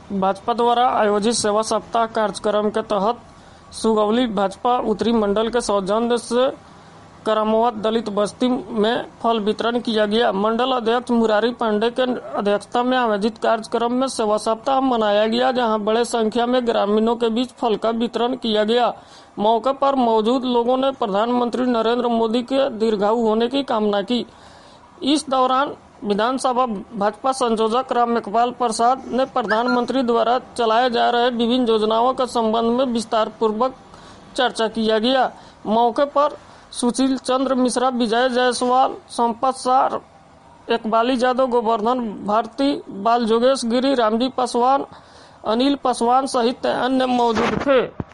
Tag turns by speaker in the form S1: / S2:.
S1: भाजपा द्वारा आयोजित सेवा सप्ताह कार्यक्रम के तहत सुगौली भाजपा उत्तरी मंडल के सौजन्य से करामोवत दलित बस्ती में फल वितरण किया गया। मंडल अध्यक्ष मुरारी पांडे के अध्यक्षता में आयोजित कार्यक्रम में सेवा सप्ताह मनाया गया, जहां बड़े संख्या में ग्रामीणों के बीच फल का वितरण किया गया। मौके पर मौजूद लोगों ने प्रधानमंत्री नरेंद्र मोदी के दीर्घायु होने की कामना की। इस दौरान विधानसभा भाजपा संयोजक रामकृपाल प्रसाद ने प्रधानमंत्री द्वारा चलाए जा रहे विभिन्न योजनाओं के संबंध में विस्तार पूर्वक चर्चा किया गया। मौके पर सुशील चंद्र मिश्रा, विजय जायसवाल, संपत सार, इकबाली यादव, गोवर्धन भारती, बाल जोगेश गिरी, रामजी पासवान, अनिल पासवान सहित अन्य मौजूद थे।